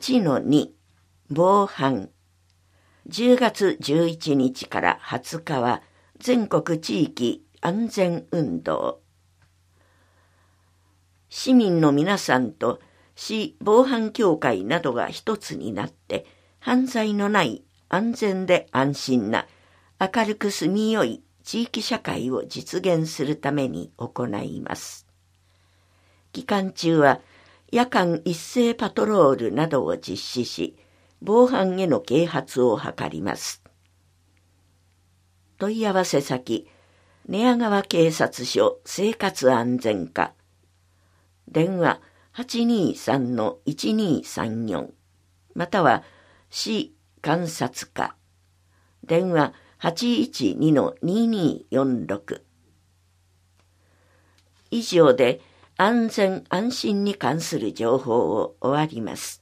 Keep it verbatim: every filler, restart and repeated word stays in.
はちのに 防犯。じゅうがつじゅういちにちからはつかは全国地域安全運動。市民の皆さんと市防犯協会などが一つになって犯罪のない安全で安心な明るく住みよい地域社会を実現するために行います。期間中は夜間一斉パトロールなどを実施し、防犯への啓発を図ります。問い合わせ先、寝屋川警察署生活安全課。電話 はちにーさんのいちにーさんよん または市監察課。電話 はちいちにのにーにーよんろく。以上で安全安心に関する情報を終わります。